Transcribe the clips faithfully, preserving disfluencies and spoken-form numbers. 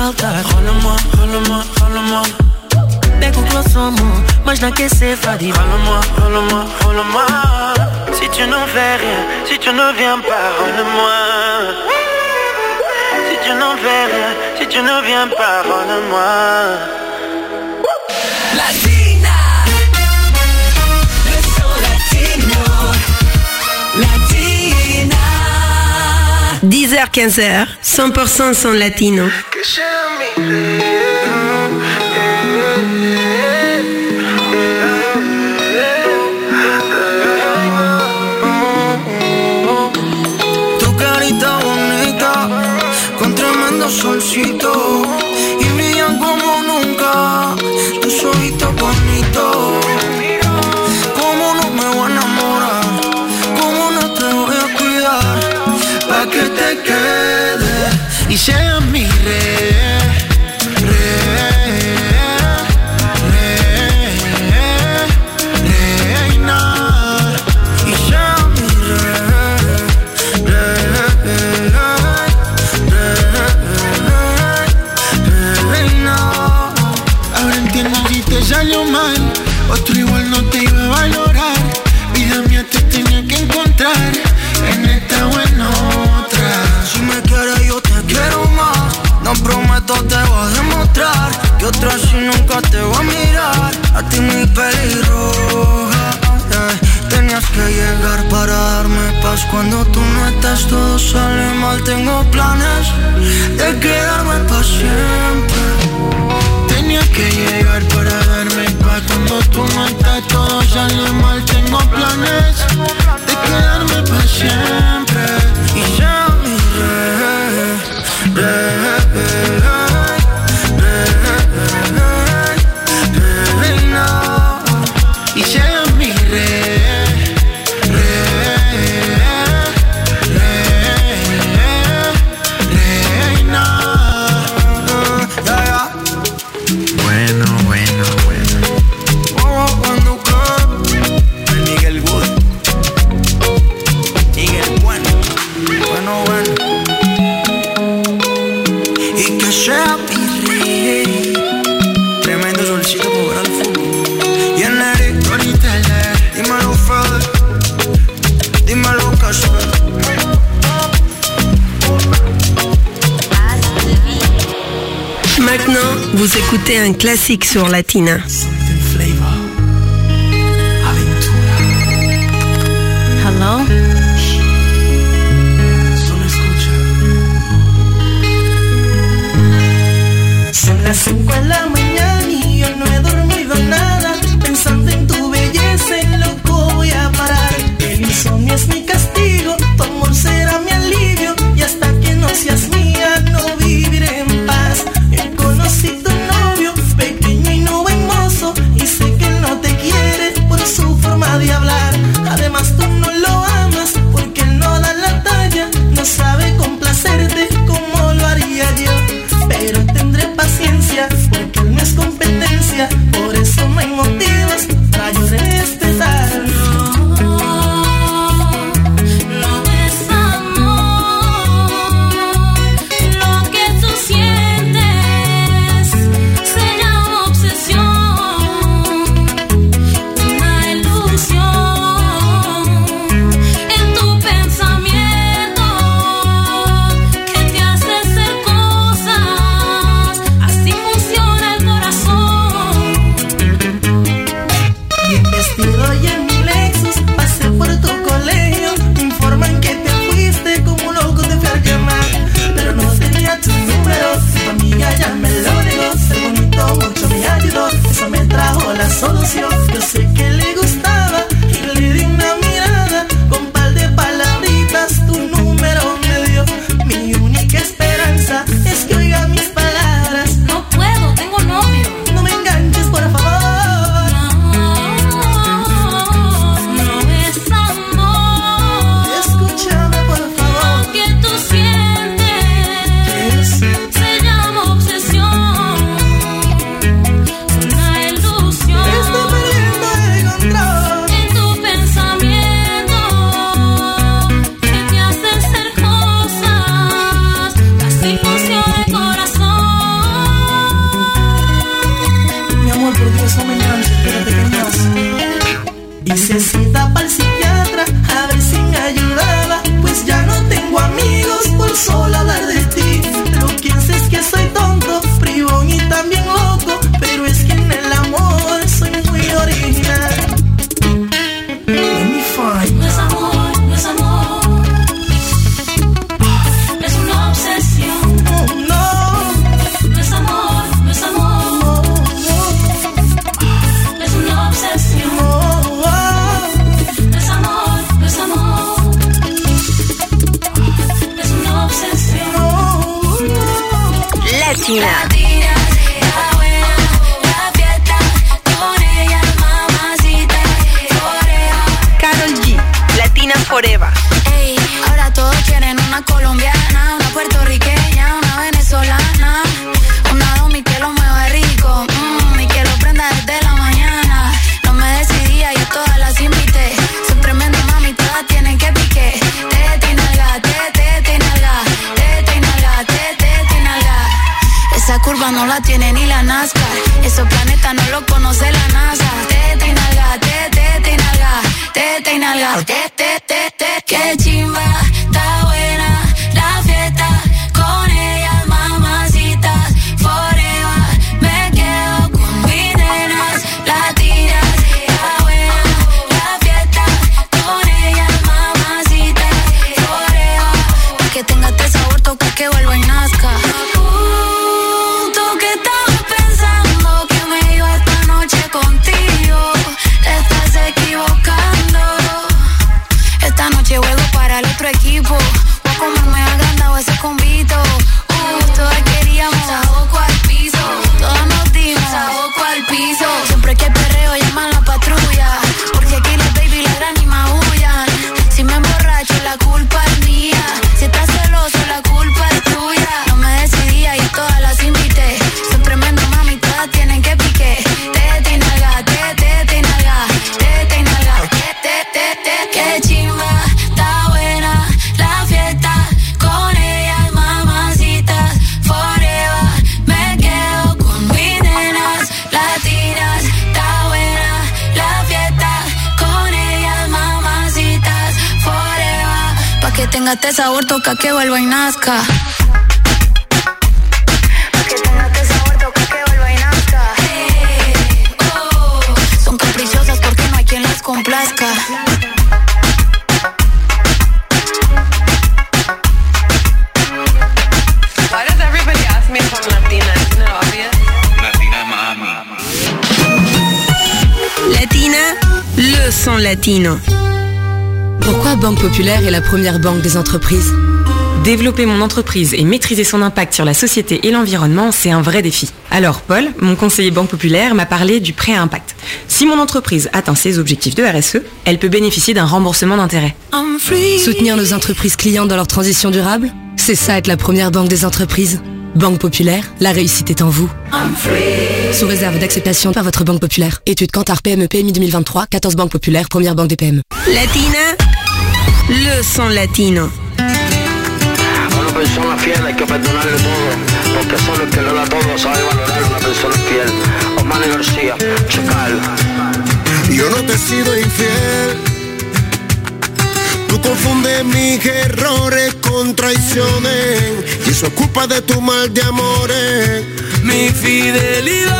faltar. Roule-moi, roule-moi, roule-moi. Pega o consumo, mas não quer ser fadiga. Roule-moi, roule-moi, roule-moi. Si tu ne fais rien, si tu ne viens pas, roule-moi. Si tu ne fais rien, si tu ne viens pas, roule-moi. Latina, le son latino. Latina. dix heures quinze heures, cent pour cent son latino. Que sea mi rey. Solcito y brillan como nunca tus ojitos bonitos. Cómo no me voy a enamorar, cómo no te voy a cuidar, pa' que te quedes y seas mi rey, rey, rey, reina, y seas mi rey, rey. Salió mal, otro igual no te iba a valorar. Vida mía, te tenía que encontrar en esta o en otra. Si me quieres yo te quiero más. No prometo te voy a demostrar que otra así nunca te voy a mirar. A ti mi pelirroja, eh. Tenías que llegar para darme paz. Cuando tú no estás todo sale mal. Tengo planes de quedarme para siempre. Tenía que llegar para darme paz. Cuando tú no estás todo sale mal. Tengo planes de quedarme para siempre. Y ya mi rey, rey, rey, rey, reina. Y ya mi rey, rey, rey, reina. Ya, ya. Bueno, bueno, bueno. Oh, cuando el Miguel Wood. Miguel bueno. Bueno, bueno. Y que sea mi rey. Tremendo solcito por ver al fútbol. Y en Eric, Tony Taylor. Dímelo, Fred. Dímelo, Casper. Maintenant, vous écoutez un classique sur Latina. Hello? Solo escucha. Son las cinco de la mañana y yo no he dormido nada. Pensando en tu belleza, en loco voy a parar. El insomnio es mi castigo, tu amor será mi alivio. Y hasta que no seas mía, no viviré en paz. Conocí tu novio, pequeño y no buen mozo, y sé que él no te quiere por su forma de hablar. Además tú no lo amas porque él no da la talla, no sabe complacerte como lo haría yo. Pero tendré paciencia porque él no es competencia, por eso no hay motivos para yo respetarlo. La solución, yo sé que le gustaba y le di una mirada con par de palabritas, tu número me dio. Mi única esperanza es que oiga mis palabras. No puedo, tengo novio. No me enganches, por favor. No, no es amor. Escúchame, por favor. Lo que tú sientes se llama obsesión. Una ilusión. Estoy perdiendo el forever. Ey, ahora todos quieren una colombiana, una puertorriqueña, una venezolana, una domi que lo mueva rico, mmm, y que lo prenda desde la mañana. No me decidía, yo todas las invité. Son tremendas mami, todas tienen que pique. Tete y nalga, tete, tete y nalga, tete y nalga, tete, tete y nalga. Esa curva no la tiene ni la NASCAR, esos planetas no lo conoce la NASA. Tete y nalga, tete, tete y nalga, tete y nalga, tete, tete, tete. Qué chimba, está buena la fiesta, con ellas mamacitas, forever. Me quedo con mis nenas latinas. Está buena la fiesta, con ellas mamacitas, forever. Pa' que tenga este sabor, toca que vuelva y nazca. Uh, tú que estabas pensando que me iba esta noche contigo, te estás equivocando. Esta noche juego para el otro equipo. Voy a comerme agrandado ese convito. Uh, todas queríamos saboco al piso. Todas nos dimos saboco al piso. Siempre que perreo llaman la patrulla, porque aquí las baby las gran y maullan. Si me emborracho la culpa es mía, si estás celoso la culpa es tuya. No me decidía y todas las invité. Son tremendas mami, todas tienen que pique. Tete y nalga, tete, tete y nalga, tete y nalga, tete, tete. Qué chimba, está buena la fiesta, con ellas mamacitas, forever. Me quedo con mis nenas latinas. Está buena la fiesta, con ellas mamacitas, forever. Pa' que tenga este sabor, toca que vuelva y nazca. Pa' que tenga este sabor, toca que vuelva y nazca. Hey, oh. Son caprichosas porque no hay quien las complazca. Why does everybody ask me if I'm Latina? Isn't it obvious? Latina mami. Latina, le son latino. Pourquoi Banque Populaire est la première banque des entreprises ? Développer mon entreprise et maîtriser son impact sur la société et l'environnement, c'est un vrai défi. Alors Paul, mon conseiller Banque Populaire, m'a parlé du prêt à impact. Si mon entreprise atteint ses objectifs de R S E, elle peut bénéficier d'un remboursement d'intérêt. Soutenir nos entreprises clientes dans leur transition durable ? C'est ça être la première banque des entreprises. Banque Populaire, la réussite est en vous. Sous réserve d'acceptation par votre Banque Populaire. Étude Kantar P M E P M I deux mille vingt-trois, quatorze Banque Populaire, première banque des P M E. Latina, le son latino. Una persona fiel hay que perdonarle todo, porque solo el que lo da todo sabe valorar a una persona fiel. Omar García, Chacal. Yo no te he sido infiel. Tú confundes mis errores con traiciones, y eso es culpa de tu mal de amores. Mi fidelidad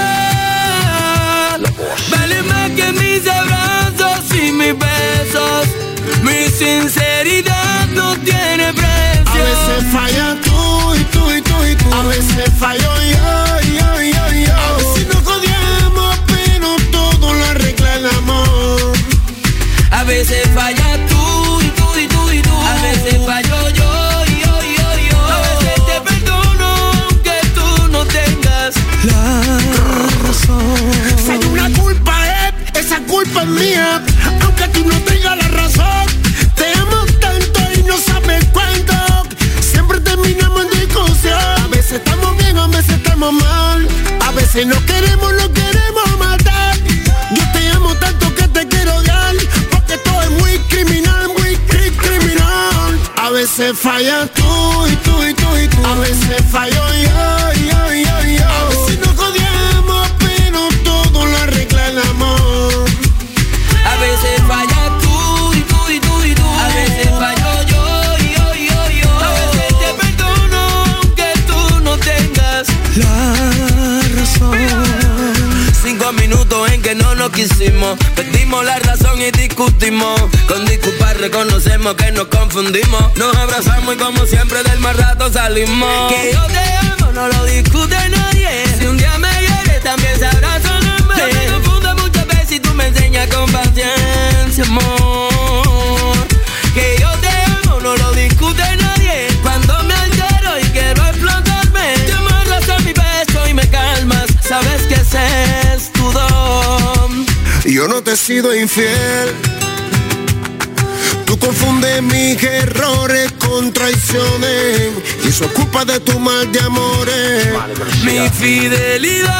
vale más que mis abrazos y mis besos. Mi sinceridad no tiene precio. A veces falla tú y tú y tú y tú. A veces fallo yo, yo, yo, yo. A veces nos odiamos, pero todo lo arregla el amor. A veces falla tú y tú y tú y tú. A veces fallo yo, yo, yo, yo. A veces te perdono aunque tú no tengas la razón. Si hay una culpa es, esa culpa es mía, aunque tú no tengas la razón. Te amo tanto y no sabes cuánto. Siempre terminamos en discusión. A veces estamos bien, a veces estamos mal. A veces no queremos, no queremos matar. Yo te amo tanto que te quiero odiar, porque todo es muy criminal, muy cri- criminal. A veces falla tú y tú y tú y tú. A veces fallo yo, yo, yo, yo. A veces nos odiamos, pero todo lo arregla el amor. A veces falla tú y tú y tú y tú. A veces fallo yo, yo, yo, yo. A veces te perdono aunque tú no tengas la razón. Cinco minutos en que no nos quisimos, perdimos la razón y discutimos. Con disculpar reconocemos que nos confundimos. Nos abrazamos y como siempre del mal rato salimos. Que yo te amo no lo discute nadie. Si un día me hieres también sabrás su nombre. Yo me confundo muchas veces y tú me enseñas con paciencia, amor. Que yo te amo no lo discute nadie. Cuando me altero y quiero explotarme, te amarras a mi pecho y me calmas. Sabes que ese es tu don. Yo no te he sido infiel. Tú confundes mis errores con traiciones y eso es culpa de tu mal de amores. Mi fidelidad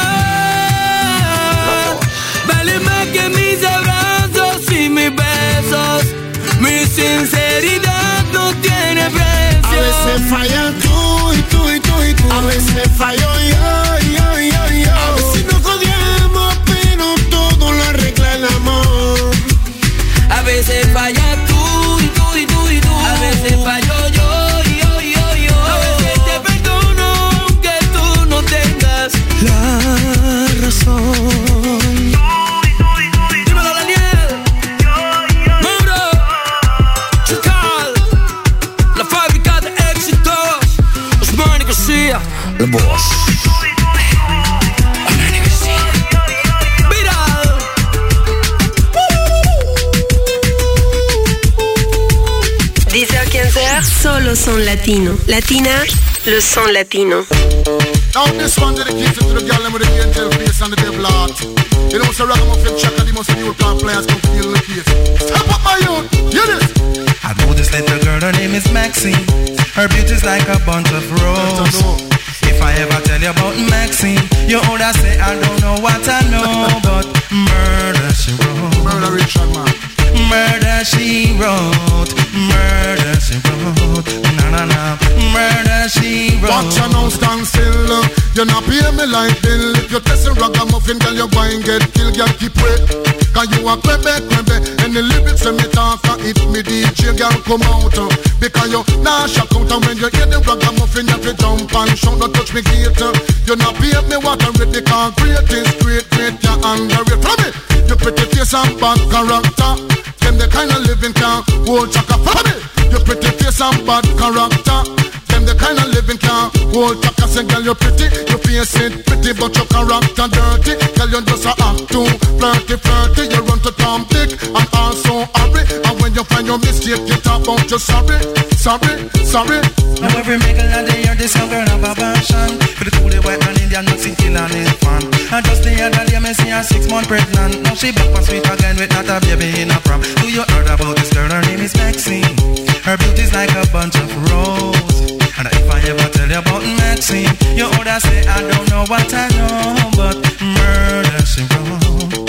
vale más que mis abrazos y mis besos. Mi sinceridad no tiene precio. A veces falla tú y tú y tú y tú. A veces fallo yo, yo, yo, yo. A veces nos odiamos pero todo lo arregla el amor. A veces falla tú y tú y tú y tú. A veces fallo yo, yo, yo, yo. A veces te perdono aunque tú no tengas la razón. Dímelo, Daniel. Mauro, Chical, la fábrica de éxitos. Osmani García, el boss. dix heures quinze heures, solo son latino. Latina, le son latino. Now this one dedicated to the girl with the angel face and the devil heart. You know, so ragamuffin chaka, the most of you can't play as come feel the case. Step up my youth, hear this. I know this little girl, her name is Maxine. Her beauty's like a bunch of roses. If I ever tell you about Maxine, you would say I don't know what I know, but murder she wrote. Murder Richard, man. Murder she wrote. Murder she wrote. Na na na. Murder she wrote. Watch her now stand still. You not pay me like bill. If you test a ragamuffin, girl, you go and get killed. Girl, keep wait. Cause you a crebe, crebe. And the lyrics when me talk, if me D J, girl, come out. Because you nah shock out. And when you hear the ragamuffin, you have to jump and shout. Don't touch me gate. You not pay me what I read. The concrete is great, great. You underrate. From me, you pretty face and bad character. Them the kind of living can hold chaka. Follow me. You pretty face and bad character. Them the kind of living can hold chaka. Say girl you pretty, you face it pretty, but your character dirty. Girl you just a act too flirty, flirty. You run to Tom Dick and also hurry. And when you find your mistake, you talk about you sorry, sorry, sorry. Now every mingle of the year, this young girl have a passion for the coolie white and Indian Mexican kill and his fan. And just the other day, me see her six months pregnant. Now she back for sweet again with not a baby in a prom. Do you heard about this girl? Her name is Maxine. Her beauty's like a bunch of roses. And if I ever tell you about Maxine, you would say I don't know what I know, but murder she wrote.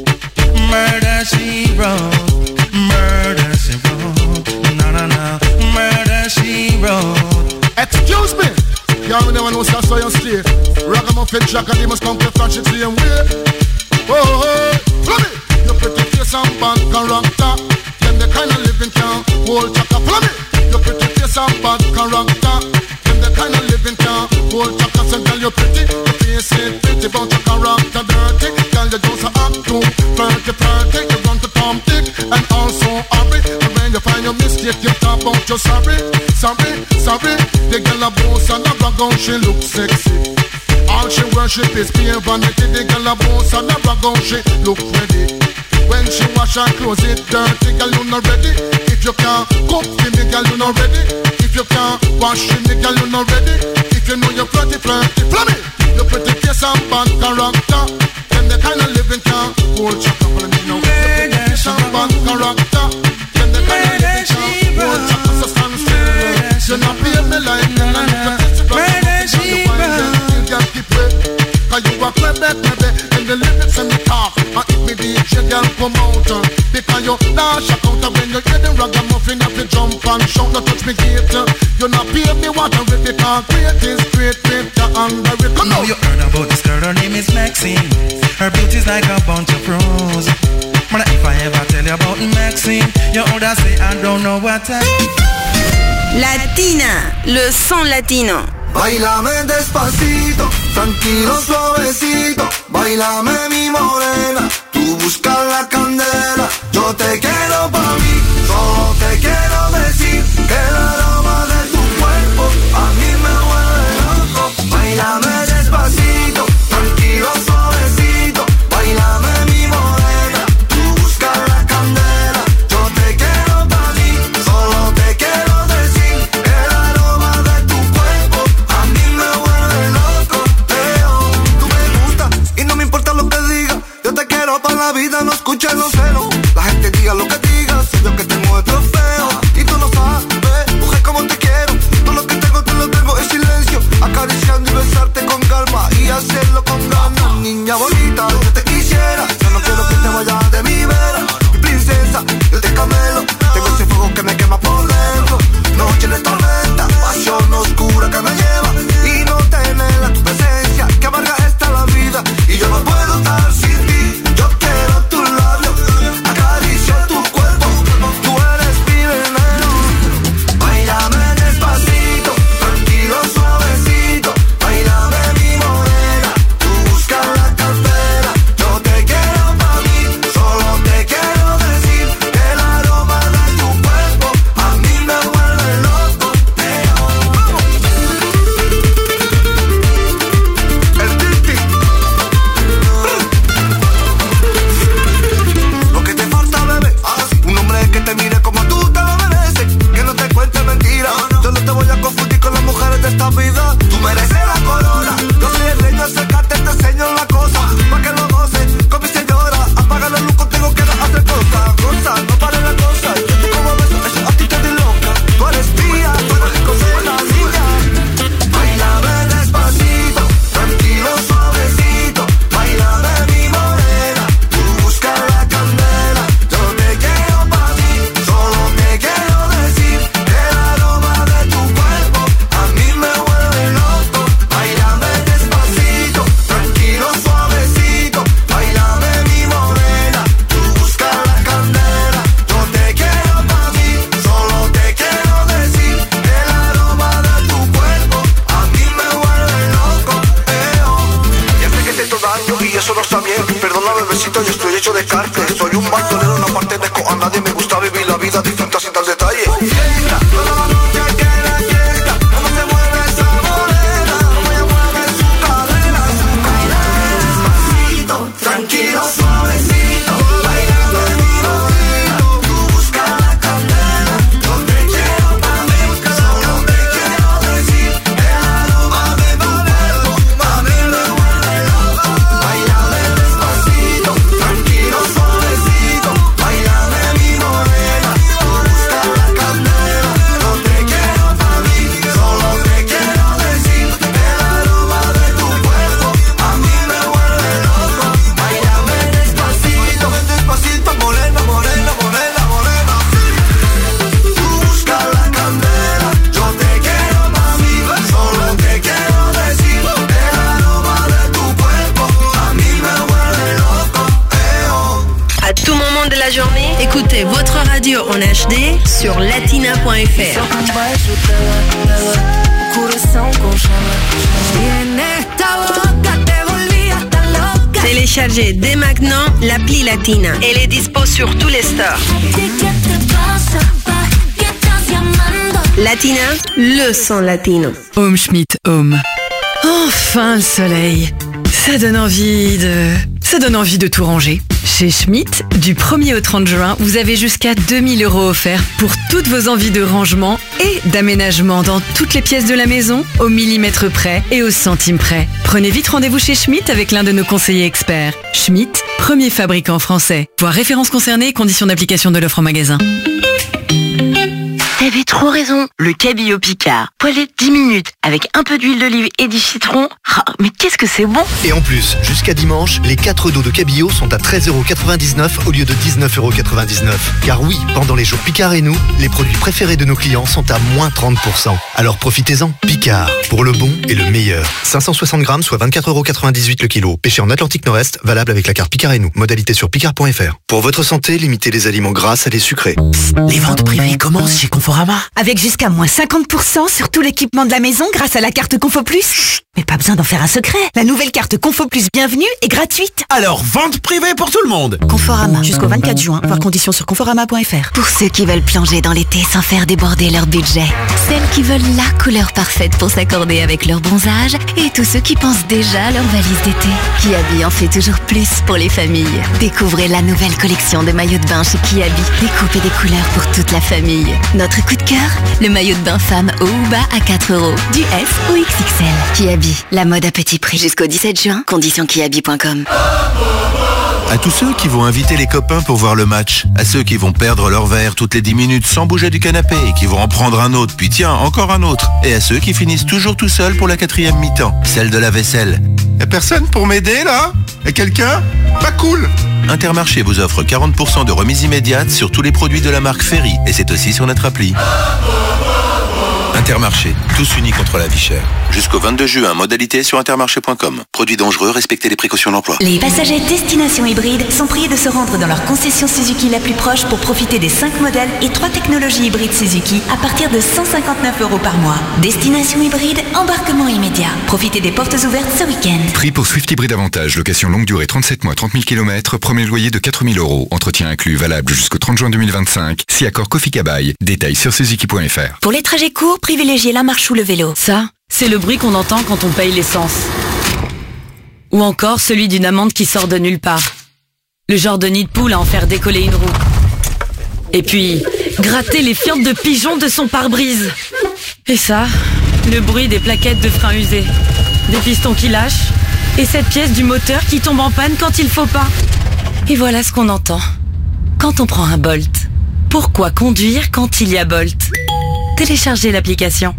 Murder she wrote. Murder she wrote. No, no, no. Murder she wrote. Excuse me. Y'all know when we start so you stay. Ragamuffin Chaka, they must come to flash it same way. Oh, oh, follow me. You pretty face and bad character. Them the kind of living can hold Chaka. Follow me. You pretty face and bad character. Them the kind of living can hold Chaka. So girl you pretty, you face it pretty, but your character dirty. Girl you just a act too flirty, flirty. You run to Tom Dick and also hurry. And when you find your mistake, you talk about your sorry, sorry, sorry. The girl a boss and a brag on, she look sexy. All she worship is pure vanity. The girl a boss and a brag on, she look ready. When she wash her clothes, it dirty, girl you not ready. If you can't cook for me, girl you not ready. If you can't wash for me, girl you not ready. If you know you're flirty, flirty, flirty. You pretty face and bad character. Then the kind of living can hold Chaka. Follow me now. You pretty face and bad character. Then the kind of living can hold Chaka. So stand still. You not pay me like me, and if you test it, you find them. You can't keep it. Cause you a crebe, crebe. And the lyrics and the talk. And if me D J, girl come out. Because you nah shock out. When you hear the ragamuffin, you have to jump and shout. Don't touch me gate. You not pay me what I read. The concrete is great, great. You underrate. Come now you heard about this girl, her name is Maxine. Her beauty's like a bunch of roses. But if I ever tell you about Maxine, you would say I don't know what I. Latina, le son latino. Bailame despacito, tranquilo, suavecito. Bailame mi morena, tú buscas la candela. Yo te quiero pa' mí, solo te quiero decir que el aroma de tu cuerpo a mí me vuelve loco. Bailame despacito, tranquilo, suavecito. Bailame mi morena, tú buscas la candela. Yo te quiero pa' mí, solo te quiero decir que el aroma de tu cuerpo a mí me vuelve loco. Leo, tú me gustas y no me importa lo que diga. Yo te quiero para la vida, no escuches los celos. La gente diga lo que diga, soy yo que tengo el trofeo. Y tú lo sabes, mujer, como te quiero. Todo lo que tengo, te lo tengo en silencio. Acariciando y besarte con calma y hacerlo con ganas. Niña bonita, yo te quisiera. Yo no quiero que te vayas de mi vera. Mi princesa, el de Camelo. Tengo ese fuego que me quema por dentro. Noche de tormenta, pasión oscura que me lleva. Y no tener tu presencia, que amarga está la vida. Y yo no puedo estar sin ti. Yo quiero tus labios, acaricio tu cuerpo. Tú eres mi veneno. Báilame despacito, tranquilo, suavecito. Báilame mi morena, tú buscas la cartera. Yo te quiero pa' mí, solo te quiero decir que el aroma de tu cuerpo a mí me vuelve loco. El Titi. Lo que te falta, bebé, un hombre que te mire como tú te lo mereces, que no te cuente mentiras. Yo no te voy a confundir con las mujeres de esta vida. Tú mereces la corona. Yo soy el rey de acercarte, te enseño la cosa, pa' que lo goces con mi señora. Apaga la luz, contigo quiero hacer cosas. Cosa, no pare la cosa. Yo tú como beso, eso a ti te di loca. Tú eres mía, tú eres cosita, niña. Báilame despacito, tranquilo, suavecito. Báilame mi morena, tú buscas la candela. Yo te quiero pa' mí, solo te quiero decir que el aroma de tu cuerpo a mí me vuelve loco. Báilame despacito, tranquilo, suavecito. Báilame mi morena, tú buscas la candela. Yo te quiero pa' mí, solo te quiero decir que el aroma de tu cuerpo a mí me vuelve loco. Eh, oh. Ya sé que te he hecho daño y eso no está bien. Perdona, bebecito, yo estoy hecho de carne. Soy un bandolero, no parte de co. A nadie me gusta vivir la vida disfruta sin dar detalle. Fiesta, toda la noche que la fiesta. Cómo se mueve esa morena, cómo ella mueve su cadera. Bailame despacito, tranquilo, suavecito. Bailame mi morena, tú buscas la candela. Yo te quiero pa' mí, solo te quiero decir que el aroma de tu cuerpo a mí me vuelve loco. Bailame despacito, tranquilo, suavecito. Bailame mi morena, tú buscas la candela. Yo te quiero pa' mí, solo te quiero decir que el aroma de tu cuerpo a mí me vuelve loco. Bailame despacito, despacito, morena, morena, morena, morena. Tú buscas la candela, yo te quiero pa' mí, solo te quiero decir que el aroma de tu cuerpo a mí me vuelve loco. Eh, oh. À tout moment de la journée, écoutez votre radio en H D sur latina point f r. Téléchargez dès maintenant l'appli Latina. Elle est dispo sur tous les stores. Latina, le son latino. Home Schmidt Home. Enfin le soleil. Ça donne envie de... Ça donne envie de tout ranger. Chez Schmidt, du premier au trente juin, vous avez jusqu'à deux mille euros offerts pour toutes vos envies de rangement et d'aménagement dans toutes les pièces de la maison, au millimètre près et au centime près. Prenez vite rendez-vous chez Schmidt avec l'un de nos conseillers experts. Schmidt, premier fabricant français. Voir références concernées et conditions d'application de l'offre en magasin. T'avais trop raison, le cabillaud Picard. Poêlé dix minutes avec un peu d'huile d'olive et du citron. Ah, mais qu'est-ce que c'est bon! Et en plus, jusqu'à dimanche, les quatre dos de cabillaud sont à treize euros quatre-vingt-dix-neuf au lieu de dix-neuf euros quatre-vingt-dix-neuf. Car oui, pendant les jours Picard et nous, les produits préférés de nos clients sont à moins trente pour cent. Alors profitez-en. Picard, pour le bon et le meilleur. cinq cent soixante grammes, soit vingt-quatre euros quatre-vingt-dix-huit le kilo. Pêché en Atlantique Nord-Est, valable avec la carte Picard et nous. Modalité sur picard point f r. Pour votre santé, limitez les aliments gras et les sucrés. Les ventes privées commencent chez Conforama. Avec jusqu'à moins cinquante pour cent sur tout l'équipement de la maison grâce à la carte Confo Plus. Chut, mais pas besoin d'en faire un secret. La nouvelle carte Confo Plus Bienvenue est gratuite. Alors, vente privée pour tout le monde. Conforama, jusqu'au vingt-quatre juin. Voir conditions sur conforama point f r. Pour ceux qui veulent plonger dans l'été sans faire déborder leur budget. Celles qui veulent la couleur parfaite pour s'accorder avec leur bronzage. Et tous ceux qui pensent déjà à leur valise d'été. Kiabi en fait toujours plus pour les familles. Découvrez la nouvelle collection de maillots de bain chez Kiabi. Des coupes et des couleurs pour toute la famille. Notre coup de cœur, le maillot de bain femme haut ou bas à quatre euros. Du S au X X L. Kiabi, la mode à petit prix. Jusqu'au dix-sept juin. Conditions kiabi point com. À tous ceux qui vont inviter les copains pour voir le match, à ceux qui vont perdre leur verre toutes les dix minutes sans bouger du canapé et qui vont en prendre un autre, puis tiens, encore un autre, et à ceux qui finissent toujours tout seuls pour la quatrième mi-temps, celle de la vaisselle. Y'a personne pour m'aider là? Y'a quelqu'un? Pas cool! Intermarché vous offre quarante pour cent de remise immédiate sur tous les produits de la marque Ferry, et c'est aussi sur notre appli. Intermarché, tous unis contre la vie chère. Jusqu'au vingt-deux juin, modalité sur intermarché point com. Produits dangereux, respectez les précautions d'emploi. Les passagers destination hybride sont priés de se rendre dans leur concession Suzuki la plus proche pour profiter des cinq modèles et trois technologies hybrides Suzuki à partir de cent cinquante-neuf euros par mois. Destination hybride, embarquement immédiat. Profitez des portes ouvertes ce week-end. Prix pour Swift Hybride Avantage, location longue durée trente-sept mois, trente mille kilomètres, premier loyer de quatre mille euros. Entretien inclus, valable jusqu'au trente juin deux mille vingt-cinq. Si accord Kofi Kabai. Détails sur suzuki point f r. Pour les trajets courts, privilégiez la marche ou le vélo. Ça, c'est le bruit qu'on entend quand on paye l'essence. Ou encore celui d'une amande qui sort de nulle part. Le genre de nid de poule à en faire décoller une roue. Et puis, gratter les fientes de pigeons de son pare-brise. Et ça, le bruit des plaquettes de frein usées. Des pistons qui lâchent. Et cette pièce du moteur qui tombe en panne quand il faut pas. Et voilà ce qu'on entend quand on prend un Bolt. Pourquoi conduire quand il y a Bolt? Téléchargez l'application.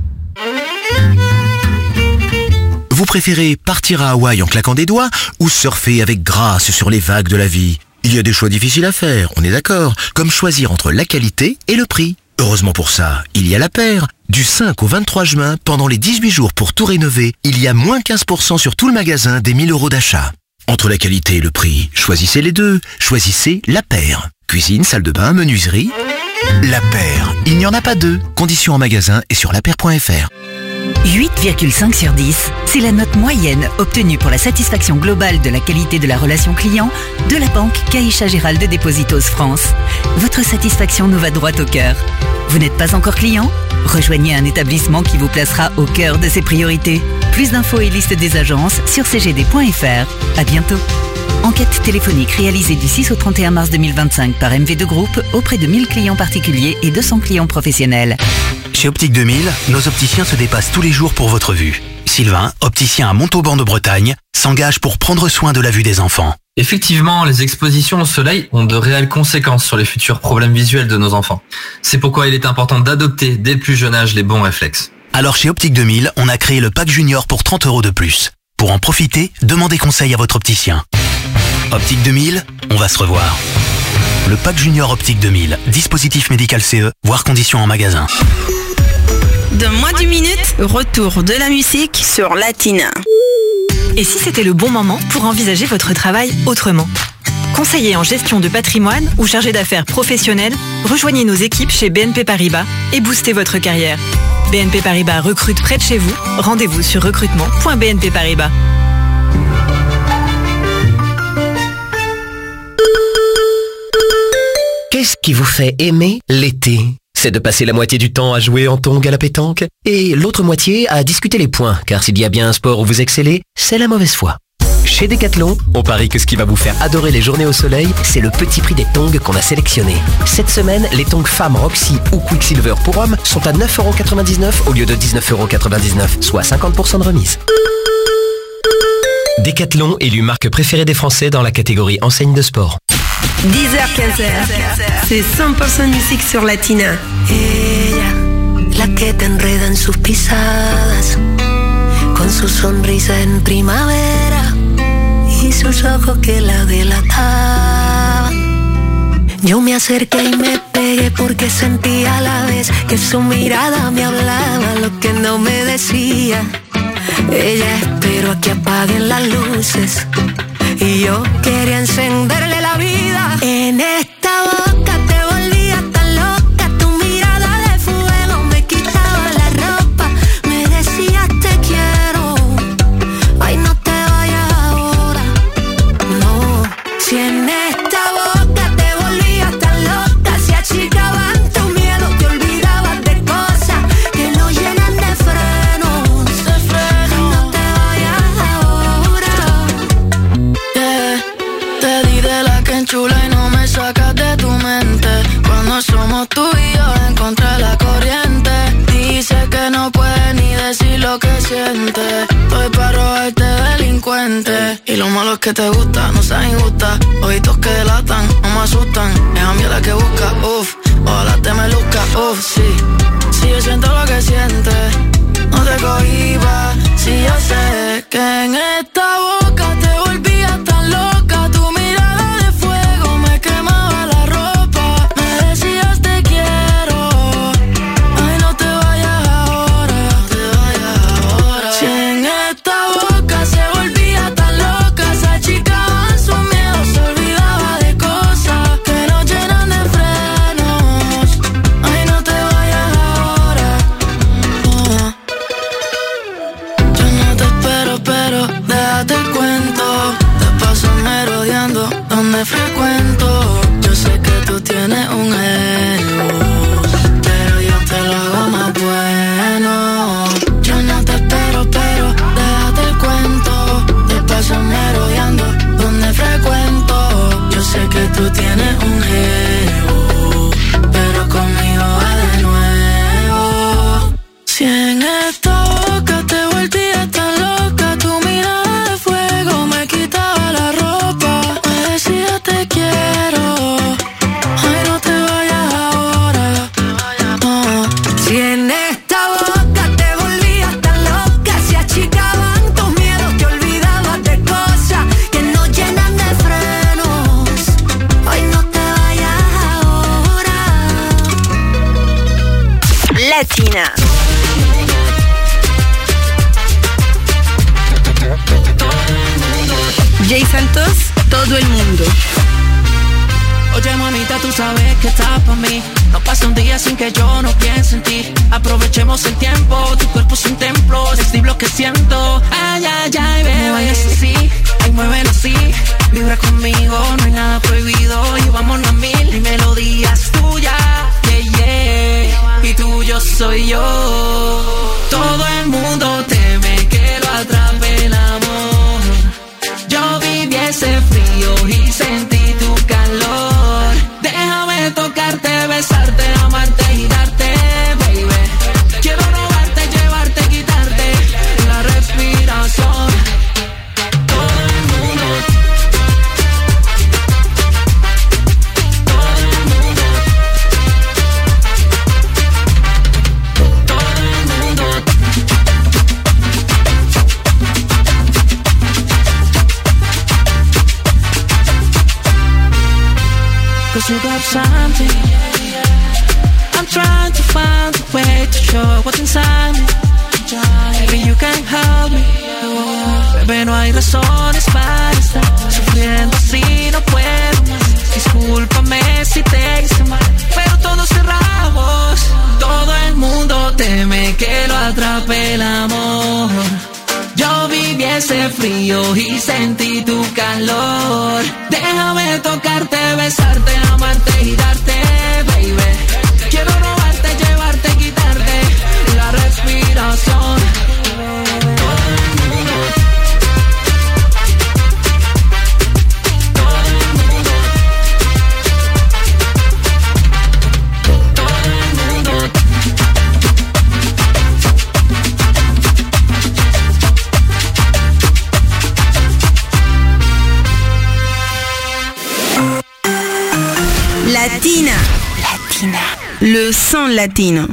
Vous préférez partir à Hawaï en claquant des doigts ou surfer avec grâce sur les vagues de la vie? Il y a des choix difficiles à faire, on est d'accord, comme choisir entre la qualité et le prix. Heureusement pour ça, il y a La Paire. Du cinq au vingt-trois juin, pendant les dix-huit jours pour tout rénover, il y a moins quinze pour cent sur tout le magasin des mille euros d'achat. Entre la qualité et le prix, choisissez les deux. Choisissez La Paire. Cuisine, salle de bain, menuiserie. La Paire, il n'y en a pas deux. Conditions en magasin et sur la paire point f r. huit virgule cinq sur dix, c'est la note moyenne obtenue pour la satisfaction globale de la qualité de la relation client de la banque Caixa Geral de Depósitos France. Votre satisfaction nous va droit au cœur. Vous n'êtes pas encore client? Rejoignez un établissement qui vous placera au cœur de ses priorités. Plus d'infos et liste des agences sur c g d point f r. À bientôt. Enquête téléphonique réalisée du six au trente et un mars deux mille vingt-cinq par M V deux Group auprès de mille clients particuliers et deux cents clients professionnels. Chez Optique deux mille, nos opticiens se dépassent tous les jours pour votre vue. Sylvain, opticien à Montauban de Bretagne, s'engage pour prendre soin de la vue des enfants. Effectivement, les expositions au soleil ont de réelles conséquences sur les futurs problèmes visuels de nos enfants. C'est pourquoi il est important d'adopter dès le plus jeune âge les bons réflexes. Alors chez Optique deux mille, on a créé le pack junior pour trente euros de plus. Pour en profiter, demandez conseil à votre opticien. Optique deux mille, on va se revoir. Le pack junior Optique deux mille, dispositif médical C E, voire conditions en magasin. Dans moins d'une minute, retour de la musique sur Latina. Et si c'était le bon moment pour envisager votre travail autrement? Conseiller en gestion de patrimoine ou chargé d'affaires professionnel, rejoignez nos équipes chez B N P Paribas et boostez votre carrière. B N P Paribas recrute près de chez vous. Rendez-vous sur recrutement point b n p paribas. Qu'est-ce qui vous fait aimer l'été? C'est de passer la moitié du temps à jouer en tongs à la pétanque et l'autre moitié à discuter les points, car s'il y a bien un sport où vous excellez, c'est la mauvaise foi. Chez Decathlon, on parie que ce qui va vous faire adorer les journées au soleil, c'est le petit prix des tongs qu'on a sélectionnés. Cette semaine, les tongs femmes Roxy ou Quicksilver pour hommes sont à neuf euros quatre-vingt-dix-neuf au lieu de dix-neuf euros quatre-vingt-dix-neuf, soit cinquante pour cent de remise. Decathlon, élu marque préférée des Français dans la catégorie enseigne de sport. dix heures quinze, c'est cent pour cent musique sur Latina. Ella, la que te enreda en sus pisadas, con su sonrisa en primavera y sus ojos que la delataban. Yo me acerqué y me pegué porque sentía a la vez que su mirada me hablaba lo que no me decía. Ella esperó a que apaguen las luces y yo quería encenderle la vida. En esta boca te volvías tan loca, tu mirada de fuego me quitaba la ropa, me decías te quiero, ay no te vayas ahora, no. Si en esta boca te volvías tan loca, se achicaban tu miedo, te olvidabas de cosas que no llenan de frenos, de frenos. Ay, no te vayas ahora. Yeah. Te di de la que enchula y no me sacas de tu mente. Cuando somos tú y yo en contra de la corriente. Dice que no puede ni decir lo que siente. Estoy para robarte delincuente. delincuente. Y lo malo es que te gusta, no seas injusta. Ojitos que delatan, no me asustan. Es a mí la que busca, uff. Ojalá te me luzca, uff, sí. Si yo siento lo que sientes, no te cohibas. Si yo sé que en esta boca te volvías tan loca. Tu mirada de fuego me quemaba la ropa. Me decías te quiero. Ay, no te vayas ahora, no te vayas ahora. Si en esta boca se volvía tan loca, se achicaban sus miedos, se olvidaba de cosas que nos llenan de frenos. Ay, no te vayas ahora. Oh. Yo no te espero, pero déjate el cuento. Te paso merodeando donde frecuento. Yo sé que tú tienes un ego, pero yo te lo hago más bueno. Yo no te espero, pero déjate el cuento. Te paso merodeando donde frecuento. Yo sé que tú tienes un ego, pero conmigo va de nuevo. Si en esta boca te volvías tan loca, tu mirada de fuego me quitaba la ropa. Me decía te quiero. Ay, no te vayas ahora. No. Si en esta boca te volvías tan loca, se achicaban tus miedos, te olvidabas de cosas que nos llenan de frenos. Ay, no te vayas ahora. Latina. Jay Santos, todo el mundo. Oye, mamita, tú sabes que estás pa' mí. No pasa un día sin que yo no piense en ti. Aprovechemos el tiempo, tu cuerpo es un templo. Decir lo que siento. Ay, ay, ay, bebé, vayas así. Ay, muévelo así. Vibra conmigo, no hay nada prohibido. Y vámonos a mil. Mi melodía es tuya, yeah, yeah. Y tuyo soy yo. Todo el mundo teme que lo atrape el amor. Yo viví ese frío y sentí tu calor. Déjame tocarte, besarte, amarte y darte, baby. Quiero robarte, llevarte, quitarte la respiración. Todo el mundo, todo el mundo, todo el mundo. Cause you got something. I'm trying to find a way to show what's inside me. Maybe you can help me. Bebé, no hay razones para estar sufriendo así, no puedo más. Discúlpame si te hice mal, pero todos cerramos. Todo el mundo teme que lo atrape el amor. Yo viví ese frío y sentí tu calor. Déjame tocarte, besarte, amarte y darte, baby. Quiero robarte, llevarte, quitarte la respiración. Todo el mundo, todo el mundo, todo el mundo. Latina. Latina. Le son latino.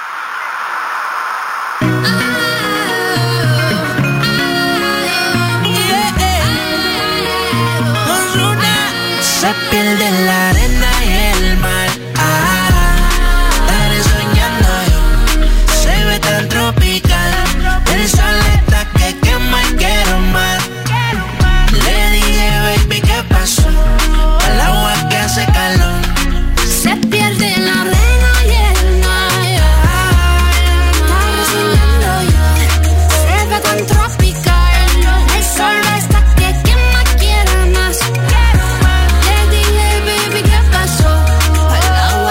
Se pierde en la arena y el mar. Ah, estaré soñando yo. Se ve tan tropical. El sol está que quema y quiero más. Le dije, baby, ¿qué pasó? Al agua que hace calor. Se pierde en la arena y el mar. Estaré soñando yo. Se ve tan tropical. El sol está que quema, quiero más. Le dije, baby, ¿qué pasó? Al agua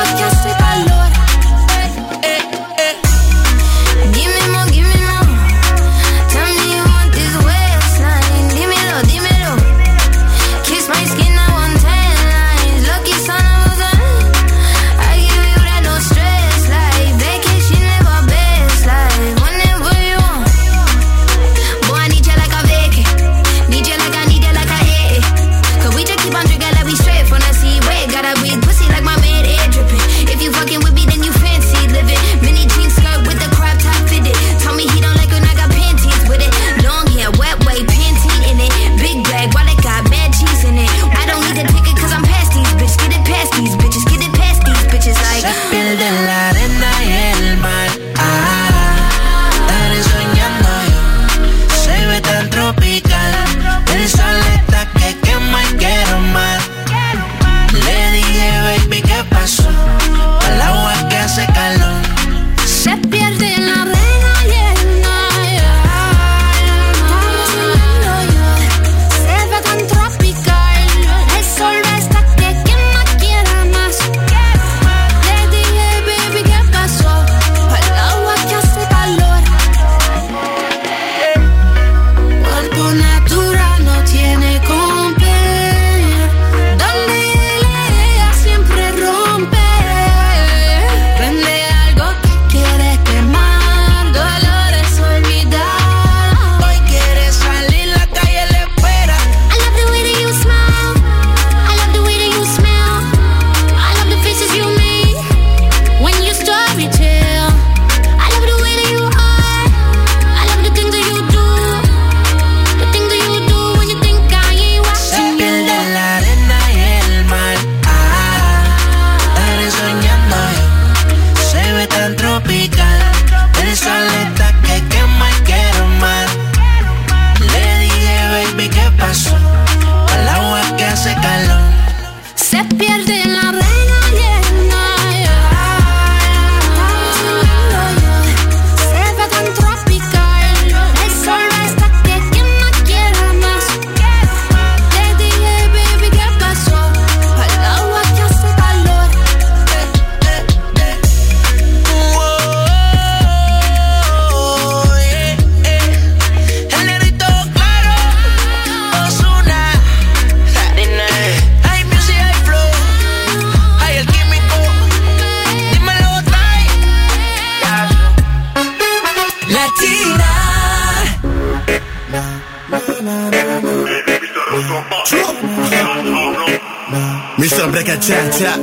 break it, cha, cha.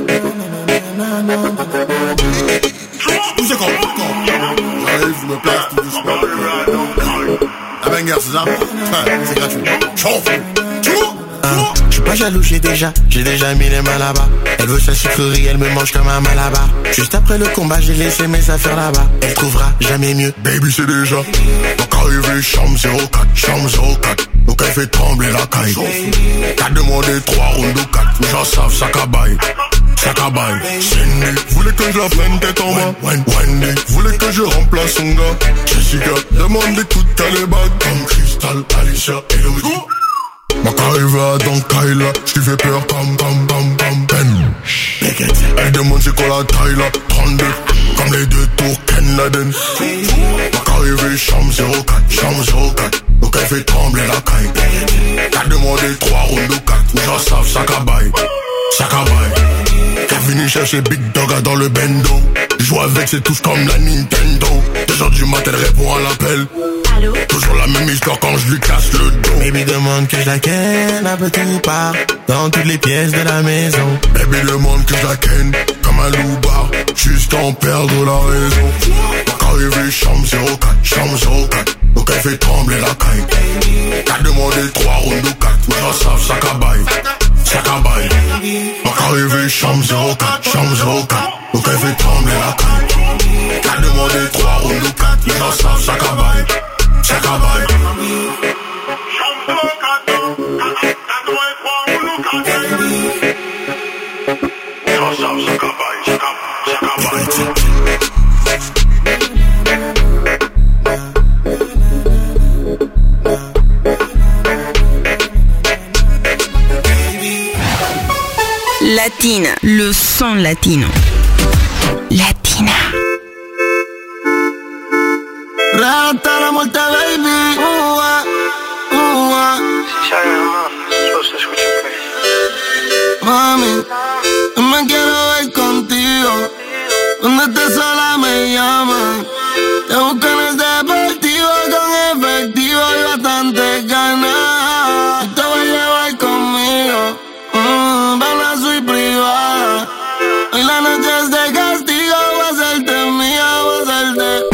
Bougez comme, j'arrive, je me place tout doucement. La banger, c'est ça? C'est gratuit. Chauffe, chauffe. Hein, je suis pas jaloux, j'ai déjà, j'ai déjà mis les mains là-bas. Elle veut sa sucrerie, elle me mange comme un malabar. Juste après le combat, j'ai laissé mes affaires là-bas. Elle trouvera jamais mieux. Baby, c'est déjà donc arrivé, chambre zéro quatre, chambre zéro quatre. Donc elle fait trembler la caille. T'as demandé trois rounds ou quatre. J'en savent, ça cabaye, ça cabaye. Cindy, voulait que je la prenne tête en bas. Wendy, voulait que je remplace son gars. Jessica, demandez toutes les bagues. Comme Crystal, Alicia, Elodie. Ma carrière dans Kyla, j't'ai fait peur comme, comme, comme, comme Ben. Elle demande c'est quoi la taille là, trente-deux, comme les deux tours Ken Laden. Ma carrière chambre zéro quatre, chambre zéro quatre, donc elle fait trembler la caille. T'as demandé trois rounds ou quatre, j'en savent, ça cabaye, ça cabaye. T'as venu chercher Big Dog dans le bendo. Joue avec, c'est tous comme la Nintendo. Deux heures du matin, elle répond à l'appel. Allô? Toujours la même histoire quand je lui casse le dos. Baby demande que je la ken un petit part dans toutes les pièces de la maison. Baby demande que je la ken comme un loupard, juste en perdre la raison. Donc arrivé chambre zéro quatre, chambre zéro quatre, donc elle fait trembler la caille. T'as demandé trois rounds ou quatre, j'en savent, ça cabaye, ça cabaye. Donc arrivé chambre zéro quatre, chambre zéro quatre, donc elle fait trembler la caille. T'as demandé trois rounds ou quatre, j'en savent, ça cabaye, ça cabaye. Latina, le son latino. Latina. Hasta la muerte, baby. Uh, uh, uh. Mami, me quiero ver contigo. Cuando estés sola me llaman. Te busco en el deportivo con efectivo y bastante ganas. Y te voy a llevar conmigo mm, para una suite privada. Hoy la noche es de castigo, voy a hacerte mía, voy a hacerte.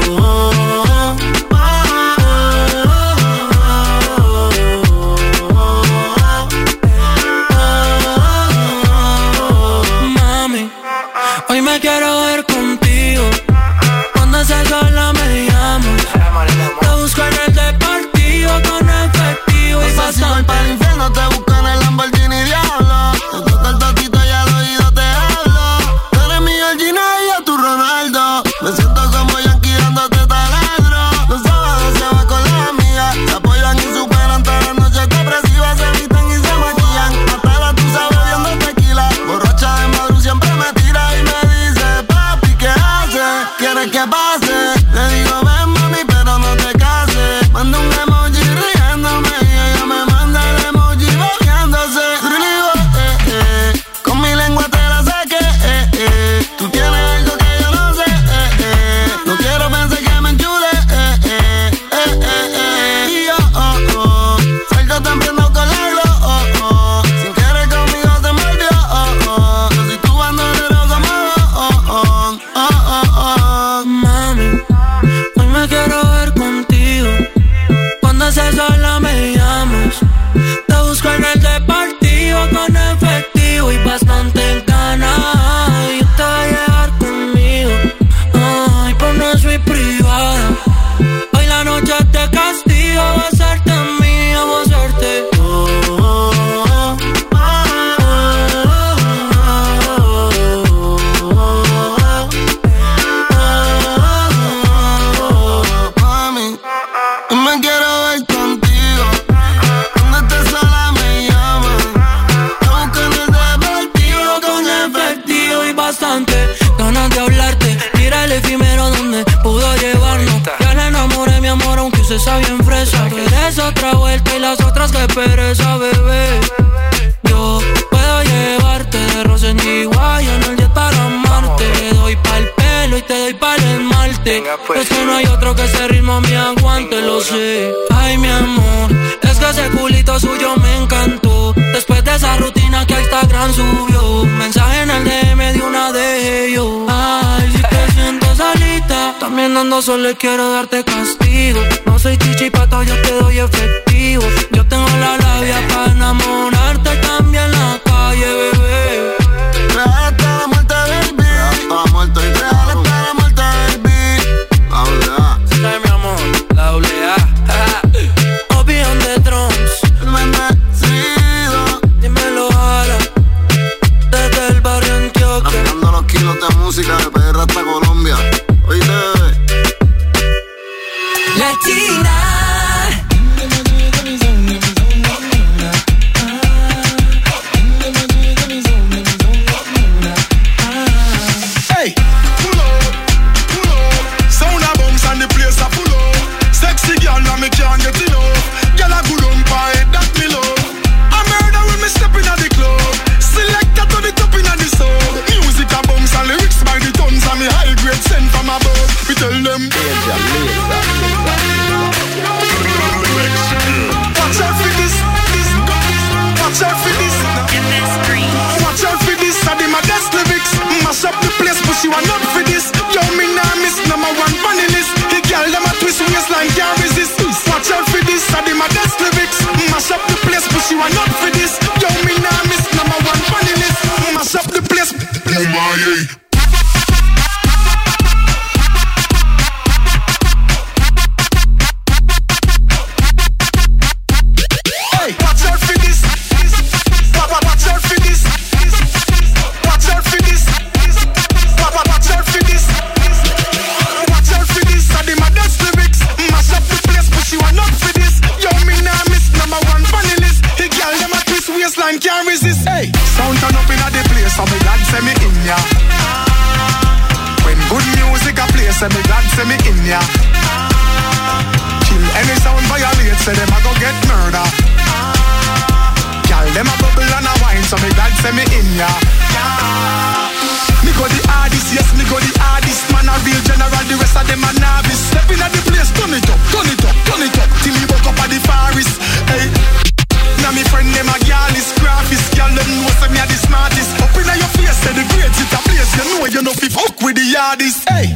Hoy me quiero ver contigo. Cuando se sola me llamas. Te busco en el deportivo con efectivo y bastante. Si voy para el infierno te busco en el Lamborghini Diablo. Te toco el toquito y al oído te hablo. Tú eres mi Georgina y yo tu Ronaldo. Me siento como Yankee dándote taladro. Los sábados se va con las amigas. Te apoyan y superan todas las noches depresivas. Se visten y se maquillan. Hasta la tusa bebiendo tequila. Borracha de madru siempre me tira y me dice, papi, ¿qué haces? ¿Quieres que pase? Le digo, ven mami, pero no te cases. Manda un emoji riéndome y ella me manda el emoji bebiéndose. Y le digo, eh, eh, con mi lengua te la saqué, eh, eh. Tú tienes algo que yo no sé, eh, eh. No quiero pensar que me enchule, eh, eh, eh, eh, eh. Y yo, oh, oh, salgo temprano con la glow, oh, oh. Si quieres conmigo se me olvidó, oh, oh. Yo soy tu bandolero como oh, oh, oh, oh, oh. Mami, hoy me quiero ver contigo. Cuando se sola me llamas. Te busco en el deportivo con efectivo y bastante ganas. Y te voy a llevar conmigo, ay, por una suite privada. Hoy la noche te castigo, voy a hacerte mía, voy a hacerte. Oh, oh, oh, oh. Mami, me quiero ver contigo. Cuando estés sola me llaman. Te busco en el deportivo con efectivo y bastante ganas de hablarte. Mira el efímero donde pudo llevarnos. Ya le enamoré, mi amor, aunque usted está bien fresa. Quieres otra vuelta y las otras que pereza, bebé. Yo puedo llevarte de Rosa en Chihuahua en el jet para amarte. Te doy pa'l pelo y te doy pa'l esmalte. Es que no hay otro que ese ritmo me aguante, lo sé. Ay, mi amor, es que ese culito suyo me encantó. Después de esa rutina que ahí está Instagram subió un mensaje en el D M de una de ellos. Ay, si te sientes solita, también ando solo y quiero darte castigo. No soy chichi pato, yo te doy efectivo. Yo tengo la labia para enamorarte también en la calle, bebé. Real hasta la muerte, baby. Real hasta la muerte, real hasta la muerte, baby. La doble A. Sí, mi amor, la doble A. Obi on the drums. El bendecido. Dímelo ahora. Desde el barrio Antioquia. Traficando los kilos de música de P R hasta Colombia. Oíste, Latina. Hey, pull up, pull up. Sound a bounce and the place a pull up. Sexy girl, now me can't get enough. Girl a good on by that me love. I murder when me step in at the club. Selector to the top in at the sub. Music a bounce and lyrics by the tons. And me high grade sent from above. We tell them danger, laser. Watch out for this, this. Watch out for this. Watch out for this. I did my best lyrics. Mash up the place, but she want not for this. Yo, me nah miss number one funny list. The girl them a twist waistline can't resist. Watch out for this. I did my best lyrics. Mash up the place, but she want not for this. Yo, me nah miss number one funny list. Mash up the place. Oh my. Can't resist, hey. Sound turn up in a the place, so me glad say me in ya. When good music a play, say me glad say me in ya. Kill any sound violate, say them a go get murder. Girl, them a bubble and a wine, so me glad say me in ya. Me go the hardest, yes, me go the hardest. Man a real general, the rest of them a novice. Step in a the place, turn it up, turn it up, turn it up, till me woke up at the forest, hey. Now me friend them a girl is graphist. Girl them know say me a the smartest. Up inna your face say the grades it a place. You know you know fi fuck with the hardest. Hey.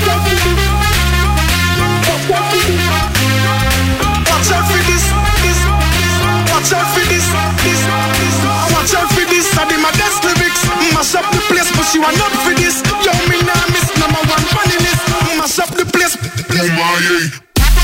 Watch out for this, this. Watch out for this, this, this. Watch out for this. I did my best lyrics. Mash up the place, but she want not for this. Yo me nah miss number one funny list. Mash up the place. Oh my.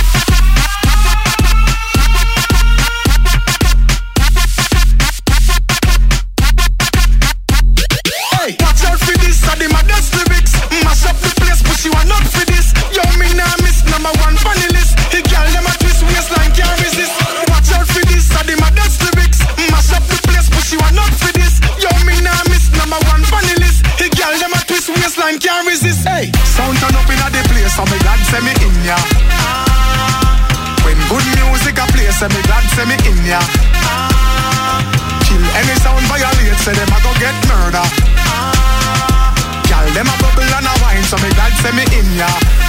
Watch out for this, I did my best lyrics. Mash up the place, but she want not for this. Yo, me nah miss number one funny list. The girl them a twist waistline can't resist. Watch out for this, I did my best lyrics. Mash up the place, but she want not for this. Yo, me nah miss number one funny list. The girl them a twist waistline can't resist. Hey, sound turn up in a the place, so me glad say me in ya. When good music a play, say me glad say me in ya. Kill any sound violate, say them a go get murder. Girl, them a bubble and a wine, so me glad say me in ya.